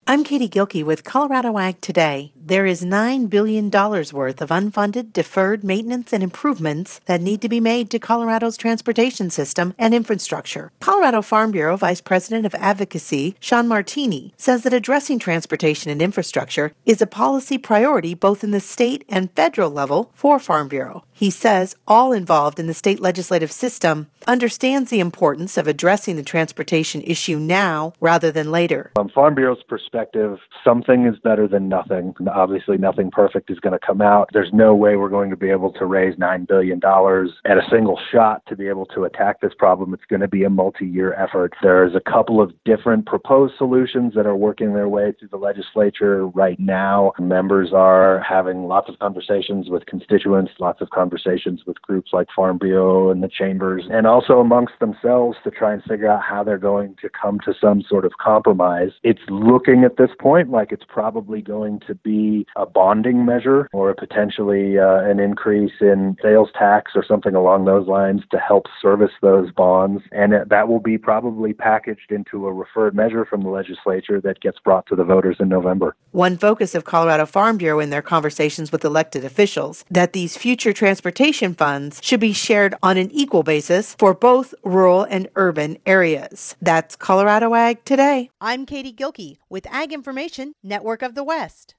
I'm Katie Gilkey with Colorado Ag Today. There is $9 billion worth of unfunded, deferred maintenance and improvements that need to be made to Colorado's transportation system and infrastructure. Colorado Farm Bureau Vice President of Advocacy, Sean Martini, says that addressing transportation and infrastructure is a policy priority both in the state and federal level for Farm Bureau. He says all involved in the state legislative system understands the importance of addressing the transportation issue now rather than later. From Farm Bureau's perspective, something is better than nothing. Obviously, nothing perfect is going to come out. There's no way we're going to be able to raise $9 billion at a single shot to be able to attack this problem. It's going to be a multi-year effort. There's a couple of different proposed solutions that are working their way through the legislature right now. Members are having lots of conversations with constituents, lots of conversations with groups like Farm Bureau and the chambers, and also amongst themselves to try and figure out how they're going to come to some sort of compromise. It's looking at this point like it's probably going to be a bonding measure or potentially an increase in sales tax or something along those lines to help service those bonds. And that will be probably packaged into a referred measure from the legislature that gets brought to the voters in November. One focus of Colorado Farm Bureau in their conversations with elected officials that these future transportation funds should be shared on an equal basis for both rural and urban areas. That's Colorado Ag Today. I'm Katie Gilkey with Ag Information Network of the West.